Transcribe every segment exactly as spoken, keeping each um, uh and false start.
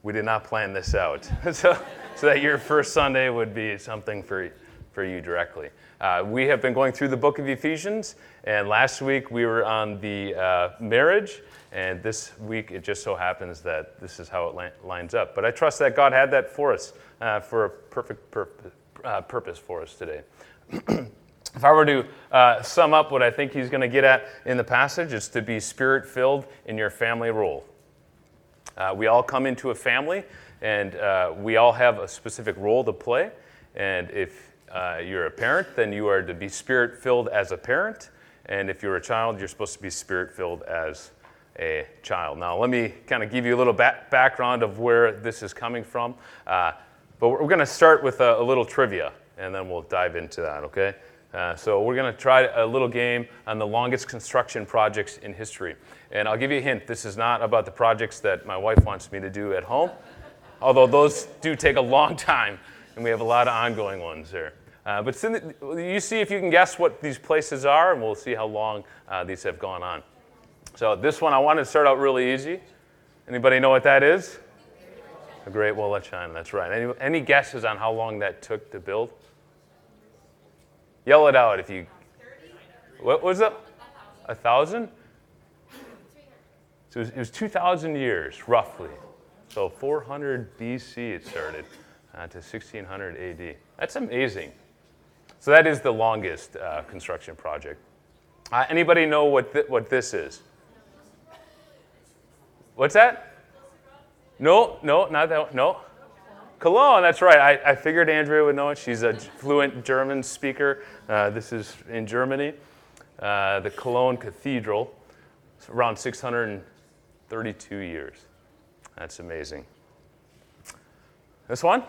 We did not plan this out. so, so that your first Sunday would be something for, for you directly. Uh, we have been going through the book of Ephesians, and last week we were on the uh, marriage, and this week it just so happens that this is how it li- lines up. But I trust that God had that for us, uh, for a perfect purpose, uh, purpose for us today. If I were to uh, sum up what I think he's going to get at in the passage, it's to be spirit-filled in your family role. Uh, we all come into a family, and uh, we all have a specific role to play. And if uh, you're a parent, then you are to be spirit-filled as a parent. And if you're a child, you're supposed to be spirit-filled as a child. Now, let me kind of give you a little back- background of where this is coming from. Uh, but we're going to start with a, a little trivia, and then we'll dive into that, okay? Uh, so we're going to try a little game on the longest construction projects in history. And I'll give you a hint. This is not about the projects that my wife wants me to do at home, although those do take a long time, and we have a lot of ongoing ones there. Uh, but you see if you can guess what these places are, and we'll see how long uh, these have gone on. So this one, I wanted to start out really easy. Anybody know what that is? The Great Wall of China, that's right. Any, any guesses on how long that took to build? Yell it out if you... What was it? A thousand? So it was, it was two thousand years, roughly. So four hundred B C it started uh, to sixteen hundred A D. That's amazing. So that is the longest uh, construction project. Uh, anybody know what th- what this is? What's that? No, no, not that. No. Cologne, that's right. I, I figured Andrea would know it. She's a fluent German speaker. Uh, this is in Germany. Uh, the Cologne Cathedral. It's around six hundred thirty-two years. That's amazing. This one?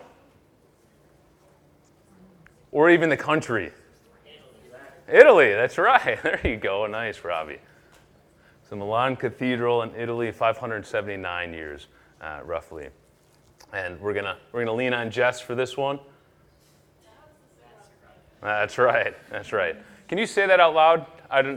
Or even the country. Italy, that's right. There you go. Nice, Robbie. So Milan Cathedral in Italy, five hundred seventy-nine years, uh, roughly. And we're gonna we're gonna lean on Jess for this one. That's right. That's right. Can you say that out loud? I don't.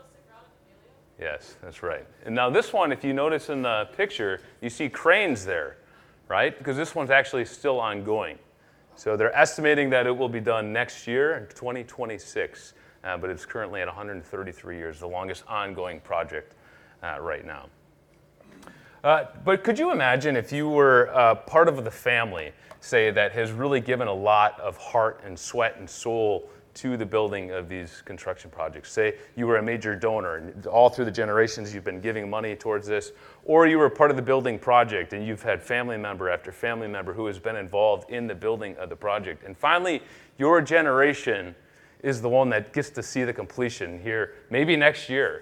Yes, that's right. And now this one, if you notice in the picture, you see cranes there, right? Because this one's actually still ongoing. So they're estimating that it will be done next year in twenty twenty-six, uh, but it's currently at one hundred thirty-three years, the longest ongoing project uh, right now. Uh, but could you imagine if you were uh, part of the family, say, that has really given a lot of heart and sweat and soul to the building of these construction projects? Say you were a major donor, and all through the generations you've been giving money towards this, or you were part of the building project, and you've had family member after family member who has been involved in the building of the project. And finally, your generation is the one that gets to see the completion here, maybe next year.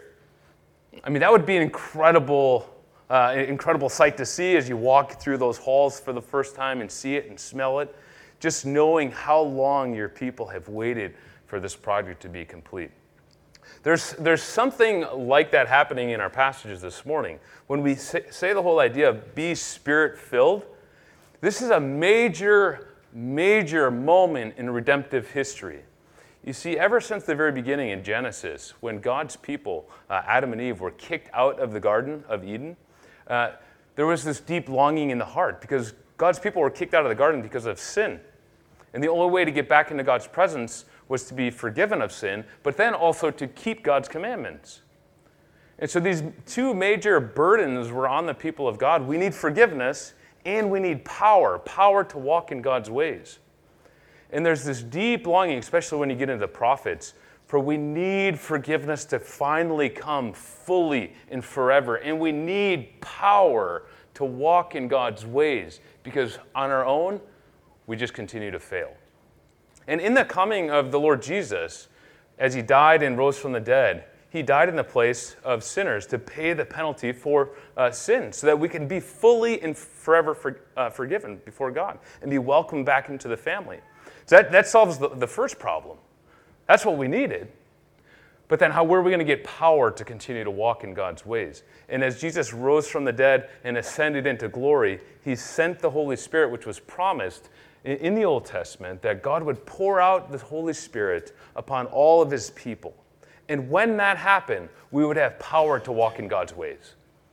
I mean, that would be an incredible Uh, incredible sight to see as you walk through those halls for the first time and see it and smell it, just knowing how long your people have waited for this project to be complete. There's, there's something like that happening in our passages this morning. When we say, say the whole idea of be spirit-filled, this is a major, major moment in redemptive history. You see, ever since the very beginning in Genesis, when God's people, uh, Adam and Eve, were kicked out of the Garden of Eden, Uh, there was this deep longing in the heart because God's people were kicked out of the garden because of sin. And the only way to get back into God's presence was to be forgiven of sin, but then also to keep God's commandments. And so these two major burdens were on the people of God. We need forgiveness and we need power, power to walk in God's ways. And there's this deep longing, especially when you get into the prophets, for we need forgiveness to finally come fully and forever. And we need power to walk in God's ways because on our own, we just continue to fail. And in the coming of the Lord Jesus, as he died and rose from the dead, he died in the place of sinners to pay the penalty for uh, sin so that we can be fully and forever for, uh, forgiven before God and be welcomed back into the family. So that, that solves the, the first problem. That's what we needed. But then how were we going to get power to continue to walk in God's ways? And as Jesus rose from the dead and ascended into glory, he sent the Holy Spirit, which was promised in, in the Old Testament, that God would pour out the Holy Spirit upon all of his people. And when that happened, we would have power to walk in God's ways.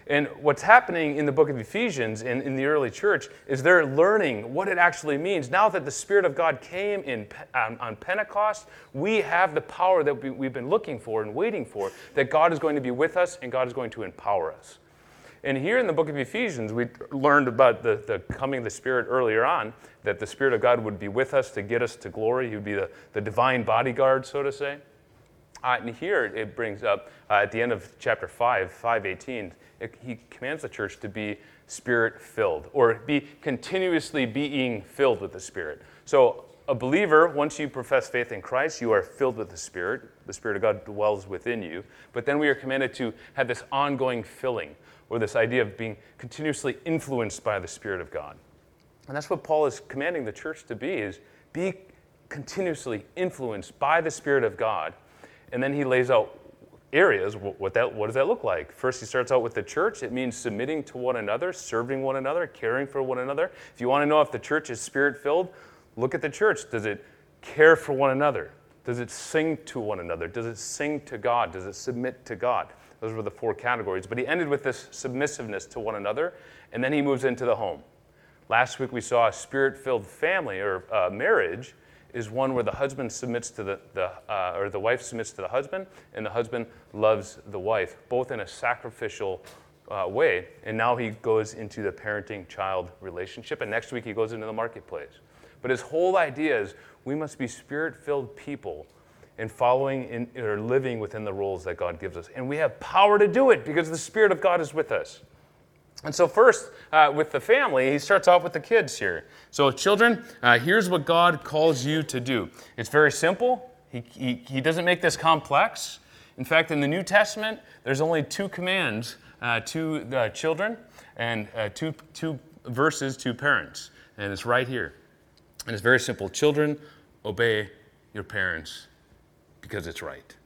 And what's happening in the book of Ephesians in, in the early church is they're learning what it actually means. Now that the Spirit of God came in on, on Pentecost, we have the power that we, we've been looking for and waiting for, that God is going to be with us and God is going to empower us. And here in the book of Ephesians, we learned about the, the coming of the Spirit earlier on, that the Spirit of God would be with us to get us to glory. He would be the, the divine bodyguard, so to say. Uh, and here it brings up, uh, at the end of chapter five, five eighteen, it, he commands the church to be Spirit-filled, or be continuously being filled with the Spirit. So a believer, once you profess faith in Christ, you are filled with the Spirit. The Spirit of God dwells within you. But then we are commanded to have this ongoing filling, or this idea of being continuously influenced by the Spirit of God. And that's what Paul is commanding the church to be, is be continuously influenced by the Spirit of God. And then he lays out areas, what that what does that look like? First, he starts out with the church. It means submitting to one another, serving one another, caring for one another. If you want to know if the church is Spirit-filled, look at the church. Does it care for one another? Does it sing to one another? Does it sing to God? Does it submit to God? Those were the four categories. But he ended with this submissiveness to one another, and then he moves into the home. Last week we saw a Spirit-filled family, or uh, marriage, is one where the husband submits to the, the uh, or the wife submits to the husband, and the husband loves the wife, both in a sacrificial uh, way. And now he goes into the parenting-child relationship, and next week he goes into the marketplace. But his whole idea is we must be Spirit-filled people and following in, or living within the roles that God gives us. And we have power to do it because the Spirit of God is with us. And so first, uh, with the family, he starts off with the kids here. So children, uh, here's what God calls you to do. It's very simple. He, he, he doesn't make this complex. In fact, in the New Testament, there's only two commands uh, to the children and uh, two, two verses to parents. And it's right here. And it's very simple. Children, obey your parents because it's right.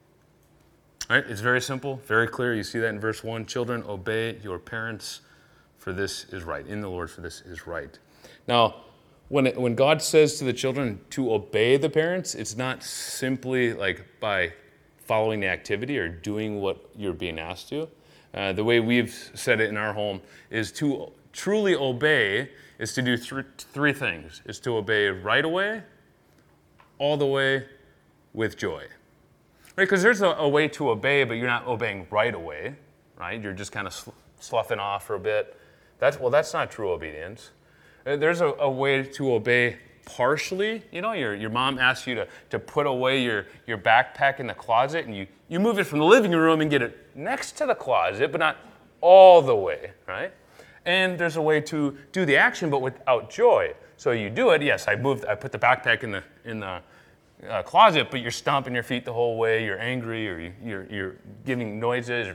All right, it's very simple, very clear. You see that in verse one. Children, obey your parents, for this is right. In the Lord, for this is right. Now, when it, when God says to the children to obey the parents, it's not simply like by following the activity or doing what you're being asked to. Uh, the way we've said it in our home is to truly obey is to do th- three things. Is to obey right away, all the way, with joy. Right? Because there's a, a way to obey, but you're not obeying right away, right? You're just kind of sl- sloughing off for a bit. That's, well, that's not true obedience. There's a, a way to obey partially. You know, your, your mom asks you to, to put away your, your backpack in the closet, and you, you move it from the living room and get it next to the closet, but not all the way, right? And there's a way to do the action, but without joy. So you do it, yes, I moved, I put the backpack in the in the uh, closet, but you're stomping your feet the whole way, you're angry, or you, you're, you're giving noises.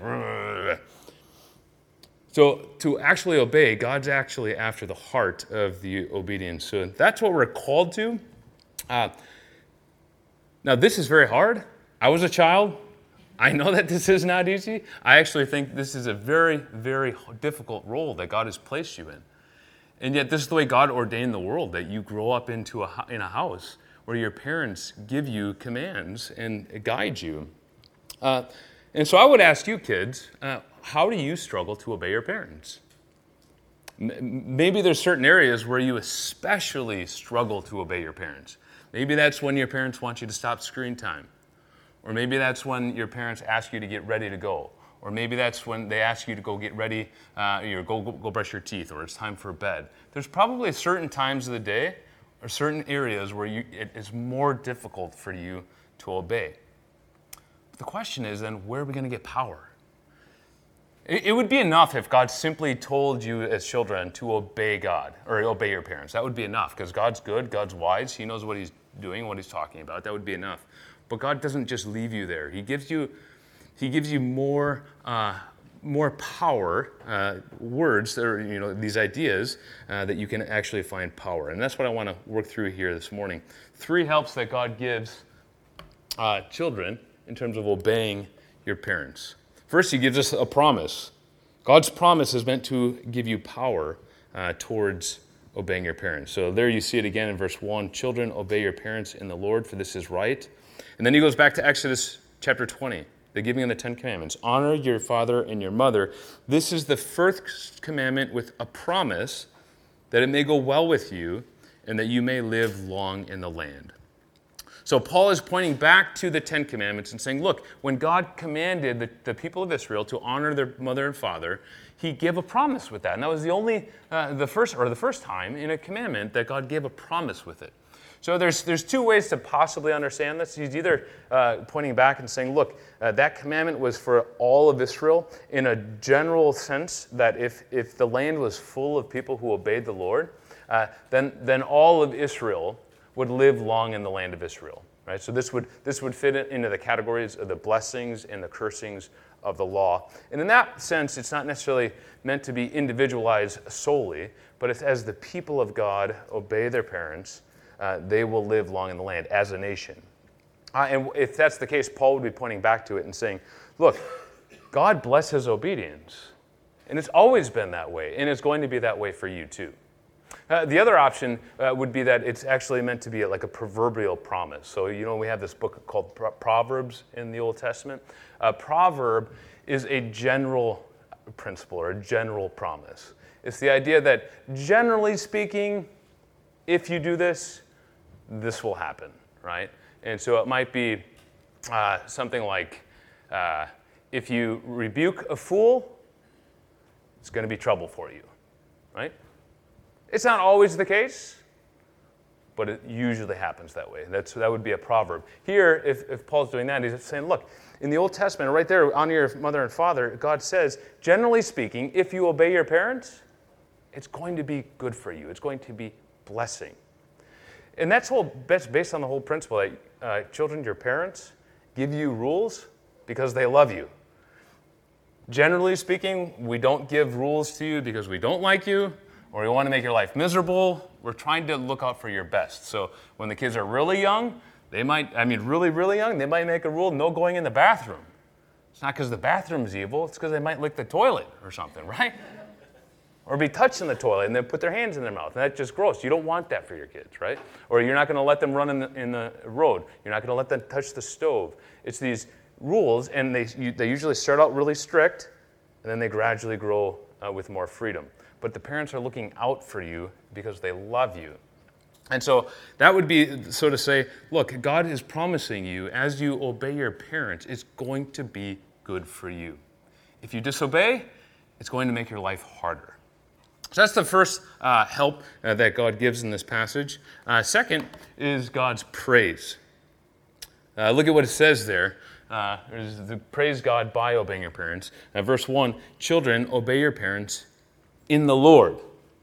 So to actually obey, God's actually after the heart of the obedience. So that's what we're called to. Uh, now, this is very hard. I was a child. I know that this is not easy. I actually think this is a very, very difficult role that God has placed you in. And yet this is the way God ordained the world, that you grow up into a, in a house where your parents give you commands and guide you. Uh, and so I would ask you kids, uh, how do you struggle to obey your parents? Maybe there's certain areas where you especially struggle to obey your parents. Maybe that's when your parents want you to stop screen time. Or maybe that's when your parents ask you to get ready to go. Or maybe that's when they ask you to go get ready, uh, or go, go, go brush your teeth, or it's time for bed. There's probably certain times of the day or certain areas where you, it is more difficult for you to obey. But the question is then, where are we going to get power? It would be enough if God simply told you as children to obey God or obey your parents. That would be enough because God's good, God's wise. He knows what he's doing, what he's talking about. That would be enough. But God doesn't just leave you there. He gives you, he gives you more, uh, more power, uh, words, or you know, these ideas uh, that you can actually find power. And that's what I want to work through here this morning. Three helps that God gives uh, children in terms of obeying your parents. First, he gives us a promise. God's promise is meant to give you power uh, towards obeying your parents. So there you see it again in verse one. Children, obey your parents in the Lord, for this is right. And then he goes back to Exodus chapter twenty. the giving of the Ten Commandments. Honor your father and your mother. This is the first commandment with a promise that it may go well with you and that you may live long in the land. So Paul is pointing back to the Ten Commandments and saying, look, when God commanded the, the people of Israel to honor their mother and father, he gave a promise with that. And that was the only, uh, the first, or the first time in a commandment that God gave a promise with it. So there's there's two ways to possibly understand this. He's either uh, pointing back and saying, look, uh, that commandment was for all of Israel in a general sense that if, if the land was full of people who obeyed the Lord, uh, then, then all of Israel would live long in the land of Israel. Right? So this would this would fit into the categories of the blessings and the cursings of the law. And in that sense, it's not necessarily meant to be individualized solely, but it's as the people of God obey their parents, Uh, they will live long in the land as a nation. Uh, and if that's the case, Paul would be pointing back to it and saying, look, God blesses obedience. And it's always been that way, and it's going to be that way for you too. Uh, the other option uh, would be that it's actually meant to be like a proverbial promise. So, you know, we have this book called Pro- Proverbs in the Old Testament. A proverb is a general principle or a general promise. It's the idea that, generally speaking, if you do this, this will happen, right? And so it might be uh, something like, uh, if you rebuke a fool, it's going to be trouble for you, right? It's not always the case, but it usually happens that way. That's, that would be a proverb. Here, if, if Paul's doing that, he's saying, look, in the Old Testament, right there, honor your mother and father, God says, generally speaking, if you obey your parents, it's going to be good for you. It's going to be blessing. And that's whole that's based on the whole principle that uh, children, your parents, give you rules because they love you. Generally speaking, we don't give rules to you because we don't like you or we want to make your life miserable. We're trying to look out for your best. So when the kids are really young, they might, I mean, really, really young, they might make a rule, no going in the bathroom. It's not because the bathroom's evil, it's because they might lick the toilet or something, right? Or be touching the toilet and then put their hands in their mouth. And that's just gross. You don't want that for your kids, right? Or you're not going to let them run in the, in the road. You're not going to let them touch the stove. It's these rules, and they you, they usually start out really strict, and then they gradually grow uh, with more freedom. But the parents are looking out for you because they love you. And so that would be, so to say, look, God is promising you, as you obey your parents, it's going to be good for you. If you disobey, it's going to make your life harder. So that's the first uh, help uh, that God gives in this passage. Uh, second is God's praise. Uh, look at what it says there. Uh, the praise God by obeying your parents. Uh, verse one, children, obey your parents in the Lord.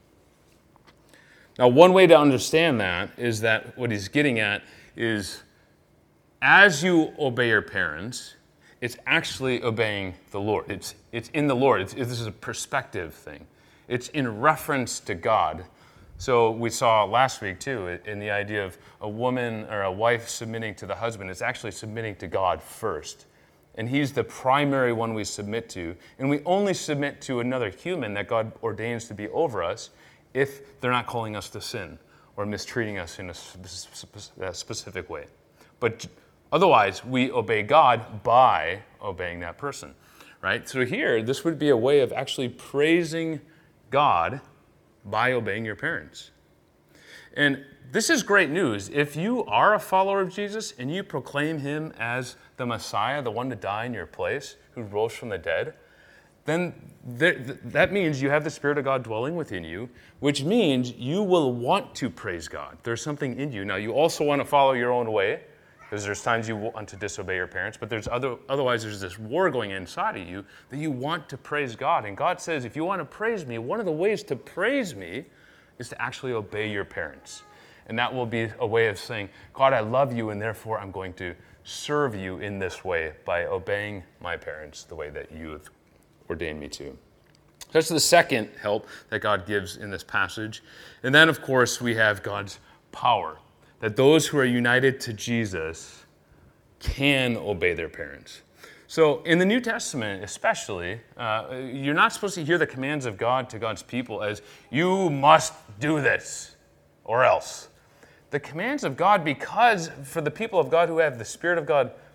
Now, one way to understand that is that what he's getting at is as you obey your parents, it's actually obeying the Lord. It's, it's in the Lord. It's, this is a perspective thing. It's in reference to God. So we saw last week, too, in the idea of a woman or a wife submitting to the husband. It's actually submitting to God first. And he's the primary one we submit to. And we only submit to another human that God ordains to be over us if they're not calling us to sin or mistreating us in a specific way. But otherwise, we obey God by obeying that person, right? So here, this would be a way of actually praising God by obeying your parents. And this is great news. If you are a follower of Jesus and you proclaim him as the Messiah, the one to die in your place, who rose from the dead, then th- that means you have the Spirit of God dwelling within you, which means you will want to praise God. There's something in you. Now, you also want to follow your own way, because there's times you want to disobey your parents, but there's other, otherwise there's this war going inside of you that you want to praise God. And God says, if you want to praise me, one of the ways to praise me is to actually obey your parents. And that will be a way of saying, God, I love you, and therefore I'm going to serve you in this way by obeying my parents the way that you have ordained me to. That's the second help that God gives in this passage. And then, of course, we have God's power, that those who are united to Jesus can obey their parents. So in the New Testament especially, uh, you're not supposed to hear the commands of God to God's people as, you must do this, or else. The commands of God, because for the people of God who have the Spirit of God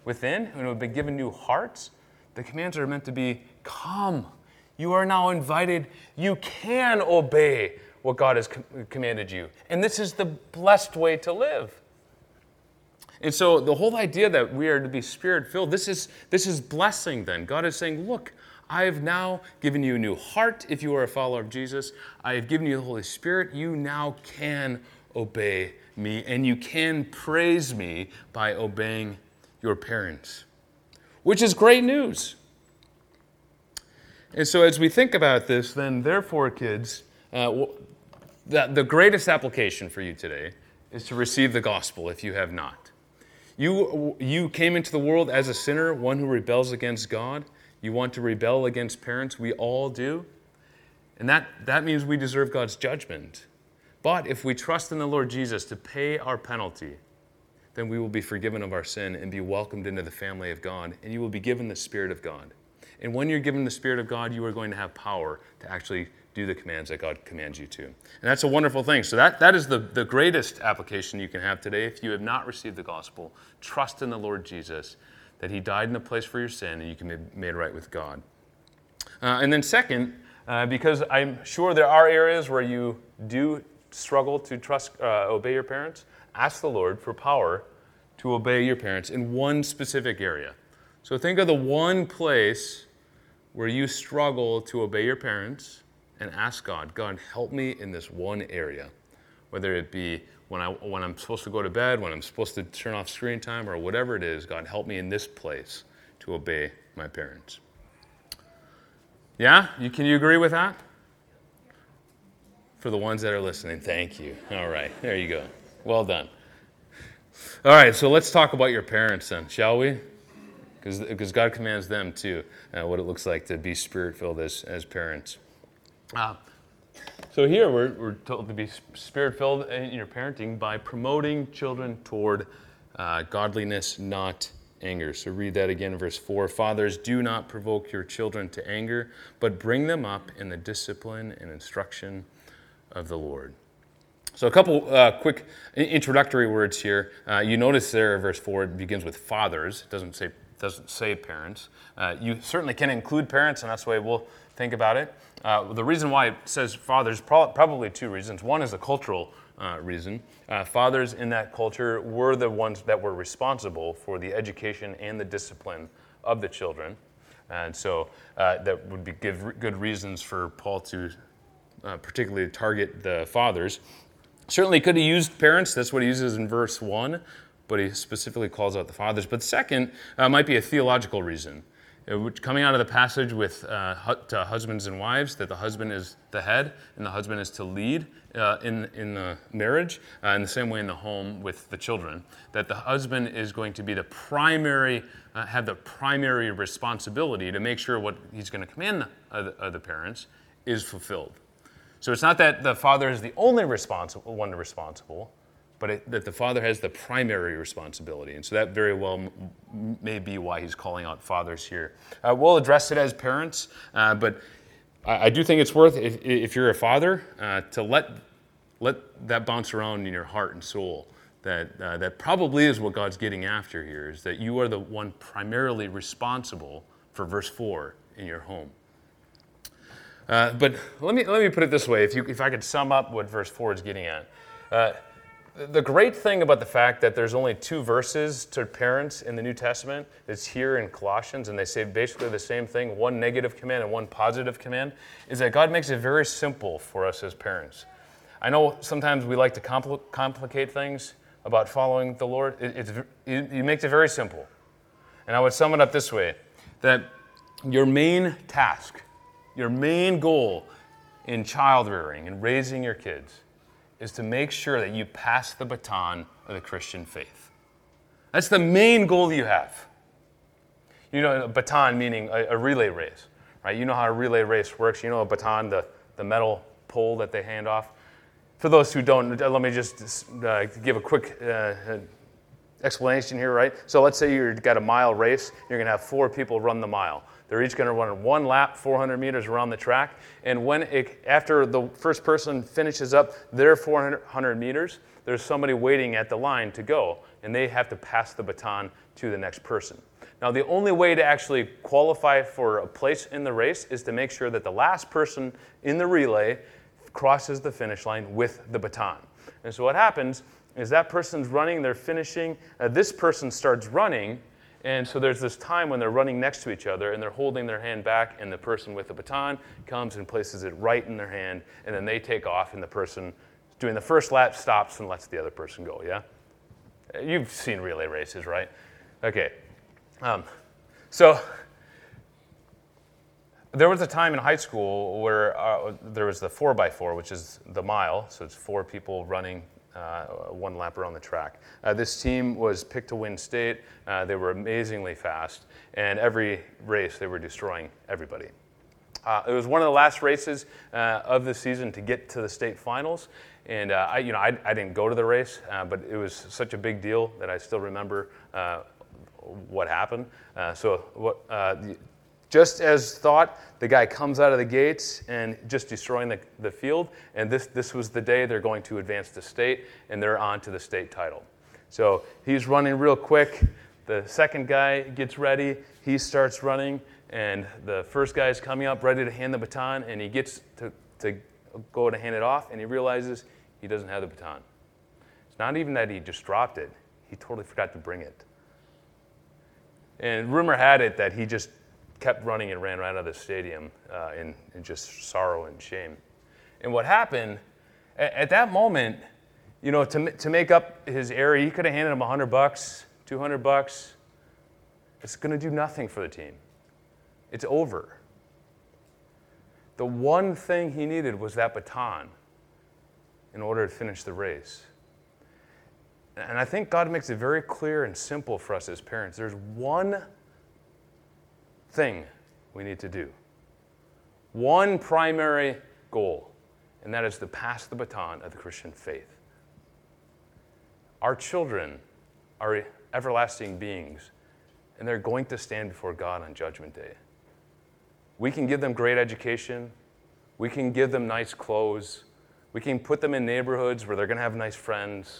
within, and we've been given new hearts, the commands are meant to be, come. You are now invited. You can obey what God has com- commanded you. And this is the blessed way to live. And so the whole idea that we are to be Spirit-filled, this is, this is blessing then. God is saying, look, I have now given you a new heart if you are a follower of Jesus. I have given you the Holy Spirit. You now can obey me, and you can praise me by obeying your parents, which is great news. And so as we think about this, then therefore, kids, uh, the, the greatest application for you today is to receive the gospel if you have not. You, you came into the world as a sinner, one who rebels against God. You want to rebel against parents. We all do. And that, that means we deserve God's judgment. But if we trust in the Lord Jesus to pay our penalty, then we will be forgiven of our sin and be welcomed into the family of God, and you will be given the Spirit of God. And when you're given the Spirit of God, you are going to have power to actually do the commands that God commands you to. And that's a wonderful thing. So that, that is the, the greatest application you can have today. If you have not received the gospel, trust in the Lord Jesus, that he died in the place for your sin, and you can be made right with God. Uh, and then second, uh, because I'm sure there are areas where you do struggle to trust, uh, obey your parents, ask the Lord for power to obey your parents in one specific area. So think of the one place where you struggle to obey your parents, and ask God, God, help me in this one area, whether it be when, I, when I'm supposed to go to bed, when I'm supposed to turn off screen time, or whatever it is. God, help me in this place to obey my parents. Yeah? You, can you agree with that? For the ones that are listening, thank you. All right, there you go. Well done. All right, so let's talk about your parents then, shall we? Because God commands them too, uh, what it looks like to be Spirit-filled as, as parents. Uh, so here we're, we're told to be Spirit-filled in your parenting by promoting children toward uh, godliness, not anger. So read that again in verse four. Fathers, do not provoke your children to anger, but bring them up in the discipline and instruction of the Lord. So a couple uh, quick introductory words here. Uh, you notice there in verse four, it begins with fathers. It doesn't say doesn't say parents. Uh, you certainly can include parents, and that's the way we'll think about it. Uh, the reason why it says fathers, pro- probably two reasons. One is a cultural uh, reason. Uh, fathers in that culture were the ones that were responsible for the education and the discipline of the children. And so uh, that would be give good reasons for Paul to uh, particularly target the fathers. Certainly could have used parents. That's what he uses in verse one, but he specifically calls out the fathers. But second uh, might be a theological reason. Coming out of the passage with uh, to husbands and wives, that the husband is the head and the husband is to lead uh, in, in the marriage, uh, in the same way in the home with the children, that the husband is going to be the primary, uh, have the primary responsibility to make sure what he's going to command the, uh, the, uh, the parents is fulfilled. So it's not that the father is the only responsible one responsible, but it, that the father has the primary responsibility. And so that very well m- may be why he's calling out fathers here. Uh, we'll address it as parents, uh, but I, I do think it's worth, if, if you're a father, uh, to let let that bounce around in your heart and soul. That uh, that probably is what God's getting after here, is that you are the one primarily responsible for verse four in your home. Uh, but let me let me put it this way, if you if I could sum up what verse four is getting at. Uh, The great thing about the fact that there's only two verses to parents in the New Testament that's here in Colossians, and they say basically the same thing, one negative command and one positive command, is that God makes it very simple for us as parents. I know sometimes we like to compl- complicate things about following the Lord. It, it's, it, it makes it very simple. And I would sum it up this way, that your main task, your main goal in child rearing and raising your kids is to make sure that you pass the baton of the Christian faith. That's the main goal you have. You know, a baton meaning a, a relay race, right? You know how a relay race works. You know a baton, the, the metal pole that they hand off. For those who don't, let me just uh, give a quick uh, explanation here, right? So let's say you've got a mile race. You're going to have four people run the mile. They're each going to run one lap, four hundred meters around the track. And when it, after the first person finishes up their four hundred meters, there's somebody waiting at the line to go, and they have to pass the baton to the next person. Now, the only way to actually qualify for a place in the race is to make sure that the last person in the relay crosses the finish line with the baton. And so what happens is that person's running, they're finishing, uh, this person starts running, and so there's this time when they're running next to each other, and they're holding their hand back, and the person with the baton comes and places it right in their hand, and then they take off, and the person doing the first lap stops and lets the other person go, yeah? You've seen relay races, right? Okay. Um, so there was a time in high school where uh, there was the four by four, which is the mile, so it's four people running uh, one lap around the track. Uh, this team was picked to win state. Uh, they were amazingly fast, and every race they were destroying everybody. Uh, it was one of the last races uh, of the season to get to the state finals, and uh, I, you know, I, I didn't go to the race, uh, but it was such a big deal that I still remember uh, what happened. Uh, so, what, uh, the, just as thought, the guy comes out of the gates and just destroying the, the field, and this this was the day they're going to advance to state, and they're on to the state title. So he's running real quick. The second guy gets ready. He starts running. And the first guy is coming up, ready to hand the baton, and he gets to, to go to hand it off, and he realizes he doesn't have the baton. It's not even that he just dropped it. He totally forgot to bring it. And rumor had it that he just kept running and ran right out of the stadium uh, in, in just sorrow and shame. And what happened, at, at that moment, you know, to, to make up his error, he could have handed him one hundred bucks, two hundred bucks. It's going to do nothing for the team. It's over. The one thing he needed was that baton in order to finish the race. And I think God makes it very clear and simple for us as parents. There's one thing we need to do. One primary goal, and that is to pass the baton of the Christian faith. Our children are everlasting beings, and they're going to stand before God on Judgment Day. We can give them great education. We can give them nice clothes. We can put them in neighborhoods where they're going to have nice friends.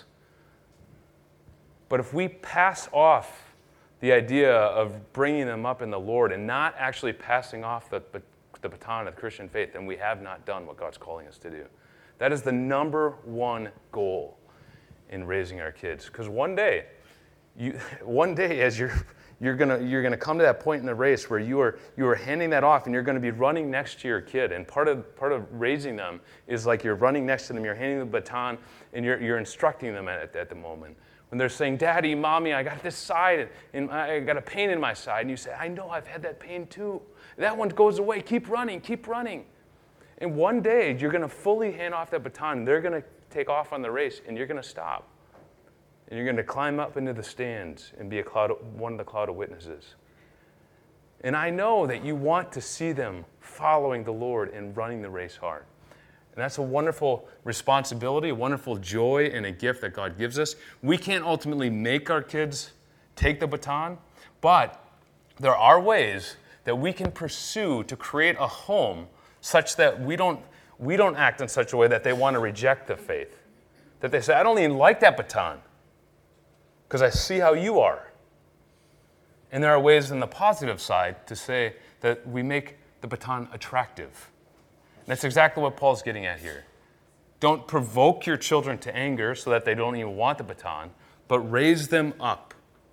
But if we pass off the idea of bringing them up in the Lord and not actually passing off the, the baton of the Christian faith, then we have not done what God's calling us to do. That is the number one goal in raising our kids. Because one day, you, one day as you're You're gonna you're gonna come to that point in the race where you are you are handing that off, and you're going to be running next to your kid. And part of part of raising them is like you're running next to them, you're handing the baton, and you're you're instructing them at at the moment. When they're saying, "Daddy, Mommy, I got this side, and I got a pain in my side," and you say, "I know, I've had that pain too. That one goes away. Keep running, keep running." And one day you're going to fully hand off that baton. And they're going to take off on the race, and you're going to stop. And you're going to climb up into the stands and be a cloud of, one of the cloud of witnesses. And I know that you want to see them following the Lord and running the race hard. And that's a wonderful responsibility, a wonderful joy, and a gift that God gives us. We can't ultimately make our kids take the baton, but there are ways that we can pursue to create a home such that we don't, we don't act in such a way that they want to reject the faith. That they say, "I don't even like that baton, because I see how you are." And there are ways on the positive side to say that we make the baton attractive. And that's exactly what Paul's getting at here. Don't provoke your children to anger so that they don't even want the baton, but raise them up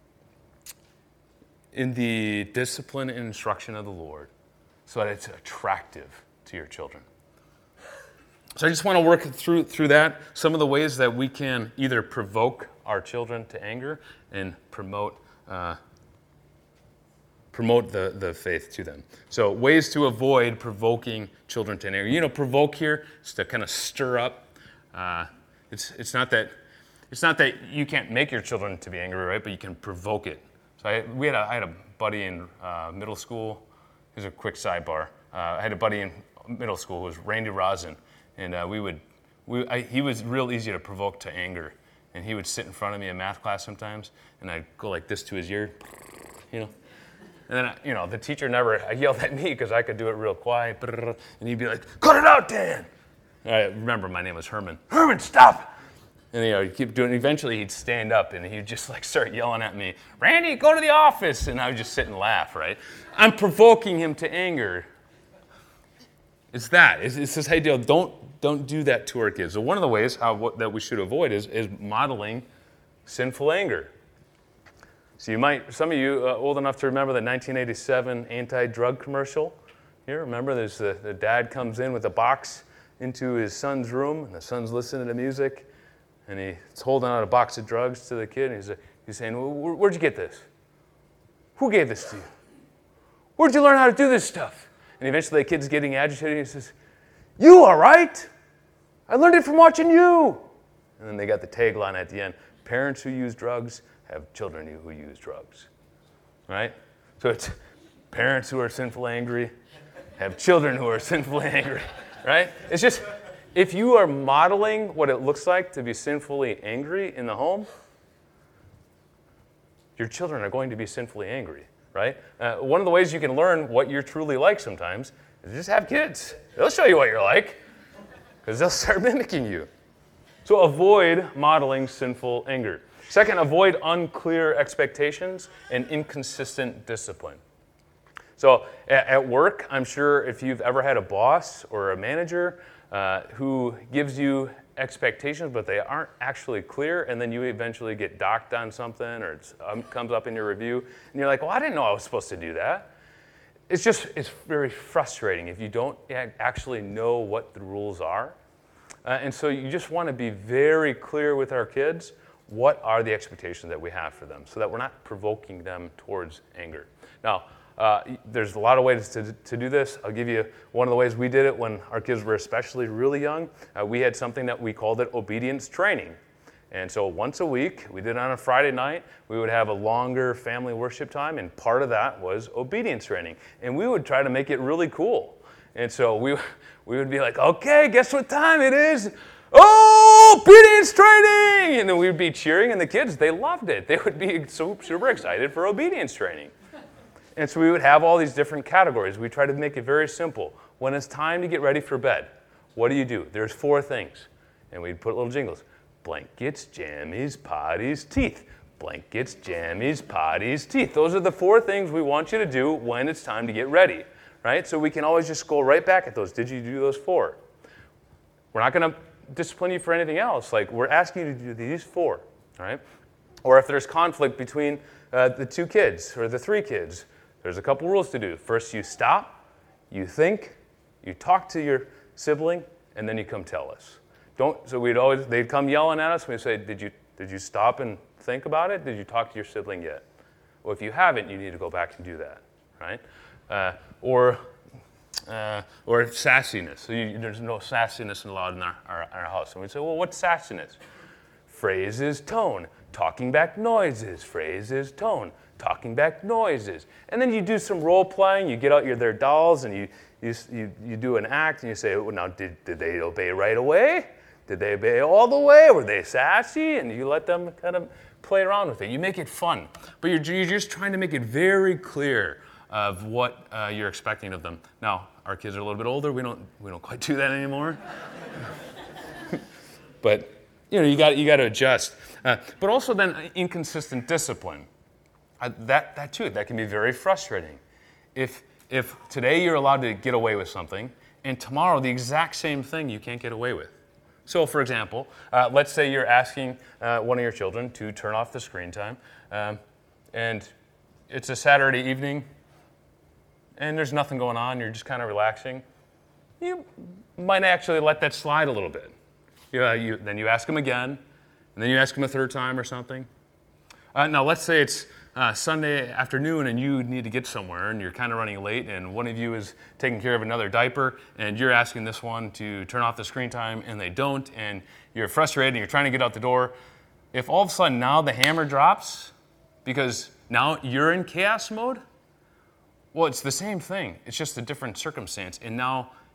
in the discipline and instruction of the Lord so that it's attractive to your children. So I just want to work through through that, some of the ways that we can either provoke our children to anger and promote uh, promote the, the faith to them. So ways to avoid provoking children to anger. You know, provoke here is to kind of stir up. Uh, it's it's not that it's not that you can't make your children to be angry, right? But you can provoke it. So I we had a, I had a buddy in uh, middle school. Here's a quick sidebar. Uh, I had a buddy in middle school who was Randy Rosin, and uh, we would we I, he was real easy to provoke to anger. and he would sit in front of me in math class sometimes, and I'd go like this to his ear, you know. And then, you know, the teacher never yelled at me because I could do it real quiet, and he'd be like, cut it out, Dan. I remember my name was Herman. Herman, stop! And, you know, he'd keep doing it. Eventually, he'd stand up, and he'd just, like, start yelling at me, Randy, go to the office! And I would just sit and laugh, right? I'm provoking him to anger. It's that. It's, it's this idea of don't, don't do that to our kids. So one of the ways how, what, that we should avoid is, is modeling sinful anger. So you might, some of you uh, old enough to remember the nineteen eighty-seven anti-drug commercial. You remember there's the, the dad comes in with a box into his son's room, and the son's listening to music, and he's holding out a box of drugs to the kid, and he's, he's saying, well, where'd you get this? Who gave this to you? Where'd you learn how to do this stuff? And eventually the kid's getting agitated, and he says, you all right? I learned it from watching you. And then they got the tagline at the end, parents who use drugs have children who use drugs, right? So it's parents who are sinfully angry have children who are sinfully angry, right? It's just, if you are modeling what it looks like to be sinfully angry in the home, your children are going to be sinfully angry, right? Uh, one of the ways you can learn what you're truly like sometimes is just have kids. They'll show you what you're like, because they'll start mimicking you. So avoid modeling sinful anger. Second, avoid unclear expectations and inconsistent discipline. So at, at work, I'm sure if you've ever had a boss or a manager uh, who gives you expectations, but they aren't actually clear, and then you eventually get docked on something, or it um, comes up in your review, and you're like, well, I didn't know I was supposed to do that. It's just, it's very frustrating if you don't actually know what the rules are. Uh, and so you just want to be very clear with our kids what are the expectations that we have for them so that we're not provoking them towards anger. Now, uh, there's a lot of ways to, to do this. I'll give you one of the ways we did it when our kids were especially really young. Uh, we had something that we called it obedience training. And so once a week, we did it on a Friday night, we would have a longer family worship time, and part of that was obedience training. And we would try to make it really cool. And so we, we would be like, okay, guess what time it is? Oh, obedience training! And then we'd be cheering, and the kids, they loved it. They would be so super excited for obedience training. And so we would have all these different categories. We try to make it very simple. When it's time to get ready for bed, what do you do? There's four things. And we'd put little jingles. Blankets, jammies, potties, teeth. Blankets, jammies, potties, teeth. Those are the four things we want you to do when it's time to get ready, right? So we can always just go right back at those. Did you do those four? We're not going to discipline you for anything else. Like, we're asking you to do these four, all right? Or if there's conflict between uh, the two kids or the three kids, there's a couple rules to do. First, you stop, you think, you talk to your sibling, and then you come tell us. Don't. So we'd always, they'd come yelling at us. We'd say, did you, did you stop and think about it? Did you talk to your sibling yet? Well, if you haven't, you need to go back and do that, right? Uh, or Uh, or sassiness. So you, there's no sassiness allowed in our, our, our house. And we say, well, what's sassiness? Phrases, tone. Talking back noises. Phrases, tone. Talking back noises. And then you do some role playing. You get out your their dolls and you you you, you do an act and you say, well, now did, did they obey right away? Did they obey all the way? Were they sassy? And you let them kind of play around with it. You make it fun. But you're, you're just trying to make it very clear of what uh, you're expecting of them. Now, our kids are a little bit older. We don't we don't quite do that anymore. But you know, you got you got to adjust. Uh, but also then inconsistent discipline. Uh, that that too that can be very frustrating. If if today you're allowed to get away with something, and tomorrow the exact same thing you can't get away with. So, for example, uh, let's say you're asking uh, one of your children to turn off the screen time, um, and it's a Saturday evening. And there's nothing going on, you're just kind of relaxing, you might actually let that slide a little bit. You, uh, you, then you ask them again, and then you ask them a third time or something. Uh, now, let's say it's uh, Sunday afternoon and you need to get somewhere and you're kind of running late and one of you is taking care of another diaper and you're asking this one to turn off the screen time and they don't, and you're frustrated and you're trying to get out the door. If all of a sudden now the hammer drops because now you're in chaos mode, well, it's the same thing. It's just a different circumstance. And now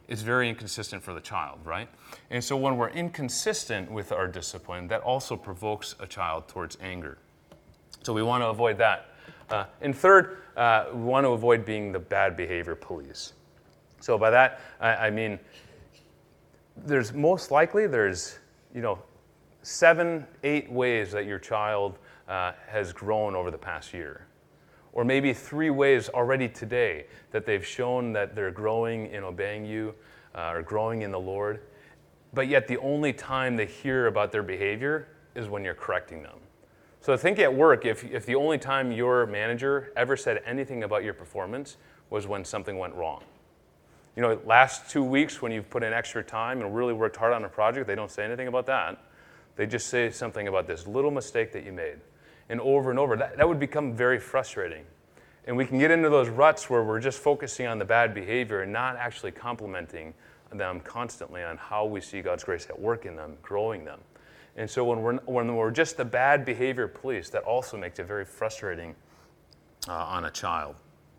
it's very inconsistent for the child, right? And so when we're inconsistent with our discipline, that also provokes a child towards anger. So we want to avoid that. Uh, and third, uh, we want to avoid being the bad behavior police. So by that, I, I mean, there's most likely there's, you know, seven, eight ways that your child uh, has grown over the past year. Or maybe three ways already today that they've shown that they're growing in obeying you uh, or growing in the Lord. But yet the only time they hear about their behavior is when you're correcting them. So think at work, if, if the only time your manager ever said anything about your performance was when something went wrong. You know, last two weeks when you've put in extra time and really worked hard on a project, they don't say anything about that. They just say something about this little mistake that you made. And over and over, that, that would become very frustrating. And we can get into those ruts where we're just focusing on the bad behavior and not actually complimenting them constantly on how we see God's grace at work in them, growing them. And so when we're, when we're just the bad behavior police, that also makes it very frustrating uh, on a child.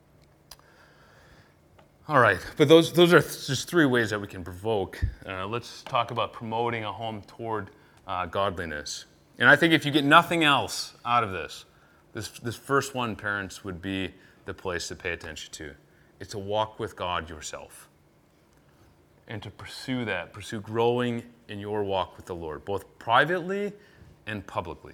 All right, but those, those are th- just three ways that we can provoke. Uh, let's talk about promoting a home toward uh, godliness. And I think if you get nothing else out of this, this, this first one, parents, would be the place to pay attention to. It's to walk with God yourself. And to pursue that, pursue growing in your walk with the Lord, both privately and publicly.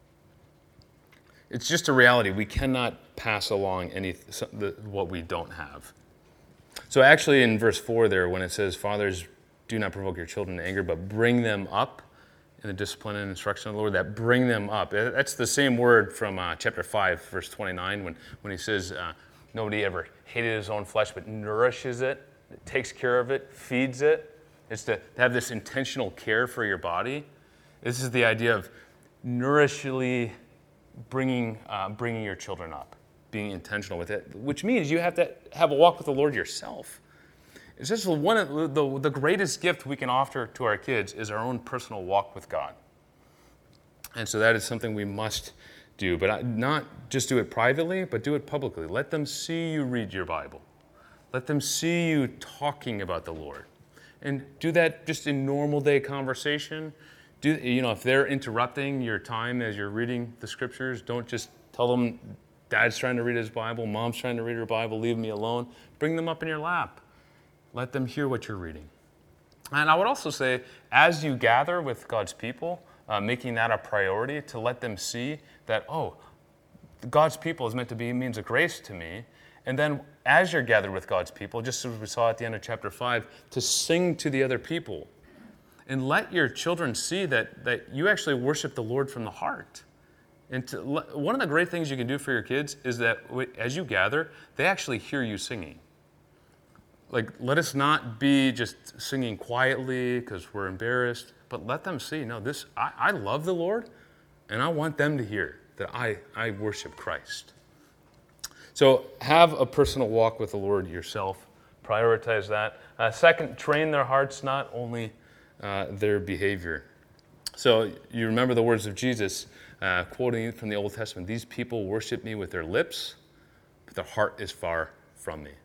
It's just a reality. We cannot pass along any what we don't have. So actually in verse four there, when it says, fathers, do not provoke your children to anger, but bring them up in the discipline and instruction of the Lord, that bring them up. That's the same word from uh, chapter five, verse twenty-nine, when, when he says, uh, nobody ever hated his own flesh, but nourishes it, takes care of it, feeds it. It's to, to have this intentional care for your body. This is the idea of nourishingly bringing, uh, bringing your children up, being intentional with it, which means you have to have a walk with the Lord yourself. It's just one of the, the greatest gift we can offer to our kids is our own personal walk with God. And so that is something we must do, but not just do it privately, but do it publicly. Let them see you read your Bible. Let them see you talking about the Lord. And do that just in normal day conversation. Do, you know, if they're interrupting your time as you're reading the scriptures, don't just tell them Dad's trying to read his Bible, Mom's trying to read her Bible, leave me alone. Bring them up in your lap. Let them hear what you're reading. And I would also say, as you gather with God's people, uh, making that a priority to let them see that, oh, God's people is meant to be a means of grace to me. And then as you're gathered with God's people, just as we saw at the end of chapter five, to sing to the other people. And let your children see that, that you actually worship the Lord from the heart. And to, one of the great things you can do for your kids is that as you gather, they actually hear you singing. Like, let us not be just singing quietly because we're embarrassed, but let them see, no, this, I, I love the Lord, and I want them to hear that I, I worship Christ. So have a personal walk with the Lord yourself. Prioritize that. Uh, second, train their hearts, not only uh, their behavior. So you remember the words of Jesus, uh, quoting from the Old Testament, these people worship me with their lips, but their heart is far from me.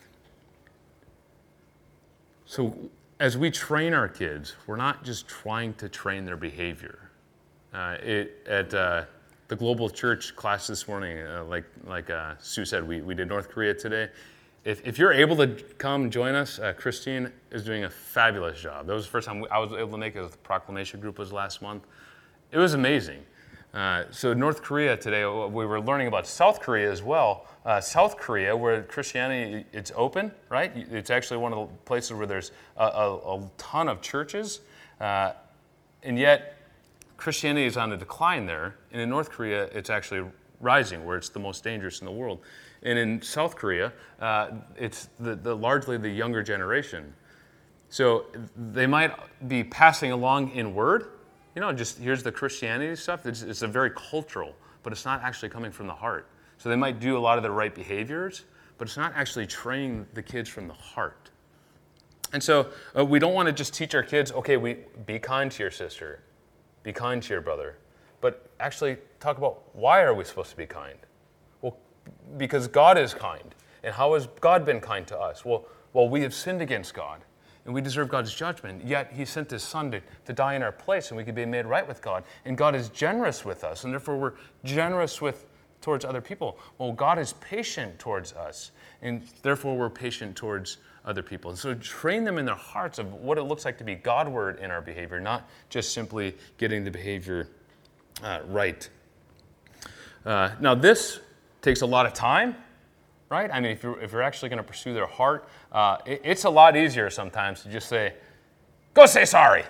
So as we train our kids, we're not just trying to train their behavior. Uh, it, at uh, the Global Church class this morning, uh, like like uh, Sue said, we, we did North Korea today. If, if you're able to come join us, uh, Christine is doing a fabulous job. That was the first time I was able to make it with the proclamation group was last month. It was amazing. Uh, so North Korea today, we were learning about South Korea as well. Uh, South Korea, where Christianity, it's open, right? It's actually one of the places where there's a, a, a ton of churches. Uh, and yet, Christianity is on a decline there. And in North Korea, it's actually rising, where it's the most dangerous in the world. And in South Korea, uh, it's the, the largely the younger generation. So they might be passing along in word, you know, just here's the Christianity stuff. It's, it's a very cultural, but it's not actually coming from the heart. So they might do a lot of the right behaviors, but it's not actually training the kids from the heart. And so uh, we don't want to just teach our kids, okay, we be kind to your sister, be kind to your brother, but actually talk about why are we supposed to be kind? Well, because God is kind. And how has God been kind to us? Well, well, we have sinned against God. and we deserve God's judgment, yet he sent his son to, to die in our place, and we could be made right with God. And God is generous with us, and therefore we're generous with towards other people. Well, God is patient towards us, and therefore we're patient towards other people. And so train them in their hearts of what it looks like to be Godward in our behavior, not just simply getting the behavior uh, right. Uh, now, this takes a lot of time, right? I mean, if you're, if you're actually going to pursue their heart, uh, it, it's a lot easier sometimes to just say, go say sorry.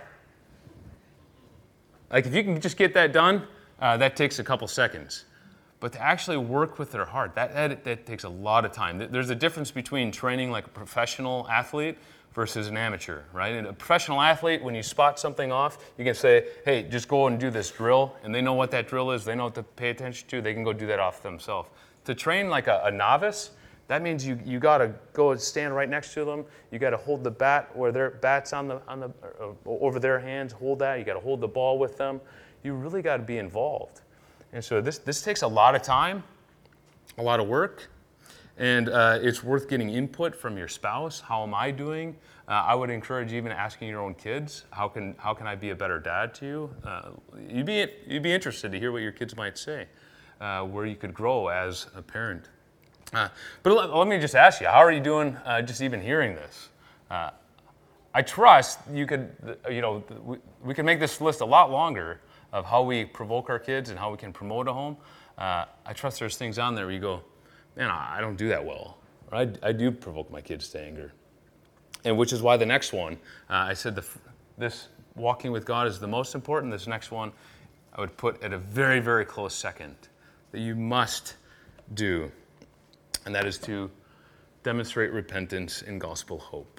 Like, if you can just get that done, uh, that takes a couple seconds. But to actually work with their heart, that, that, that takes a lot of time. There's a difference between training like a professional athlete versus an amateur, right? And a professional athlete, when you spot something off, you can say, hey, just go and do this drill, and they know what that drill is, they know what to pay attention to, they can go do that off themselves. To train like a, a novice, that means you you got to go and stand right next to them. You got to hold the bat where their bat's on the on the uh, over their hands. Hold that. You got to hold the ball with them. You really got to be involved. And so this this takes a lot of time, a lot of work, and uh, it's worth getting input from your spouse. How am I doing? Uh, I would encourage even asking your own kids, how can how can I be a better dad to you? Uh, you'd be you'd be interested to hear what your kids might say, uh, where you could grow as a parent. Uh, but let, let me just ask you, how are you doing? Uh, just even hearing this, uh, I trust you could you know we, we can make this list a lot longer of how we provoke our kids and how we can promote a home. Uh, I trust there's things on there where you go, man, I don't do that well. Or I, I do provoke my kids to anger. And which is why the next one, uh, I said the, this walking with God is the most important. This next one I would put at a very, very close second that you must do. And that is to demonstrate repentance and gospel hope.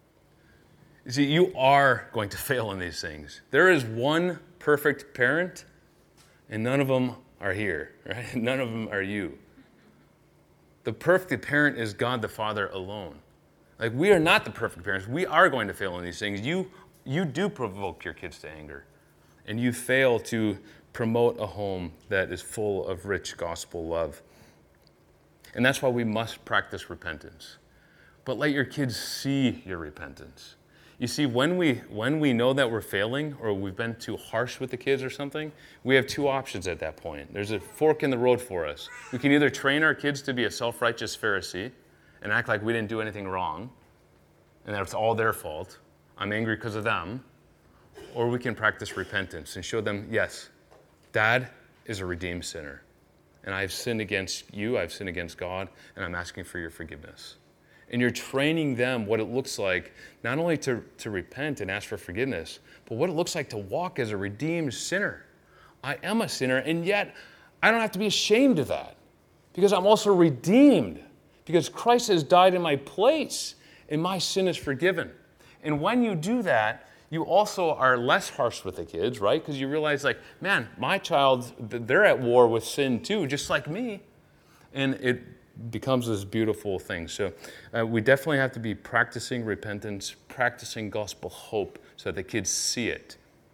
You see, you are going to fail in these things. There is one perfect parent, and none of them are here, right? None of them are you. The perfect parent is God the Father alone. Like, we are not the perfect parents. We are going to fail in these things. You, you do provoke your kids to anger, and you fail to promote a home that is full of rich gospel love. And that's why we must practice repentance. But let your kids see your repentance. You see, when we when we know that we're failing or we've been too harsh with the kids or something, we have two options at that point. There's a fork in the road for us. We can either train our kids to be a self-righteous Pharisee and act like we didn't do anything wrong and that it's all their fault. I'm angry because of them. Or we can practice repentance and show them, yes, Dad is a redeemed sinner. And I've sinned against you, I've sinned against God, and I'm asking for your forgiveness. And you're training them what it looks like, not only to, to repent and ask for forgiveness, but what it looks like to walk as a redeemed sinner. I am a sinner, and yet I don't have to be ashamed of that because I'm also redeemed, because Christ has died in my place, and my sin is forgiven. And when you do that, you also are less harsh with the kids, right? Because you realize, like, man, my child, they're at war with sin too, just like me. And it becomes this beautiful thing. So uh, we definitely have to be practicing repentance, practicing gospel hope so that the kids see it.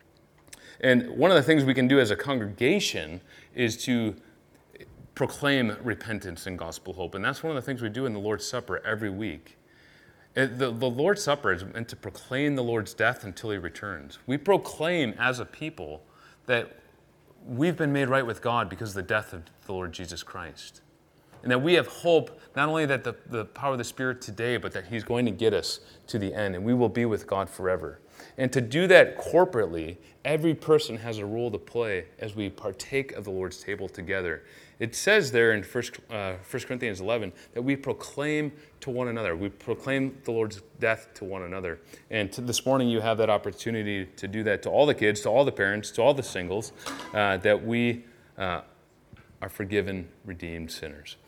And one of the things we can do as a congregation is to proclaim repentance and gospel hope. And that's one of the things we do in the Lord's Supper every week. The, the Lord's Supper is meant to proclaim the Lord's death until he returns. We proclaim as a people that we've been made right with God because of the death of the Lord Jesus Christ. And that we have hope, not only that the, the power of the Spirit today, but that he's going to get us to the end, and we will be with God forever. And to do that corporately, every person has a role to play as we partake of the Lord's table together. It says there in First Corinthians eleven that we proclaim to one another. We proclaim the Lord's death to one another. And to this morning you have that opportunity to do that to all the kids, to all the parents, to all the singles, uh, that we uh, are forgiven, redeemed sinners.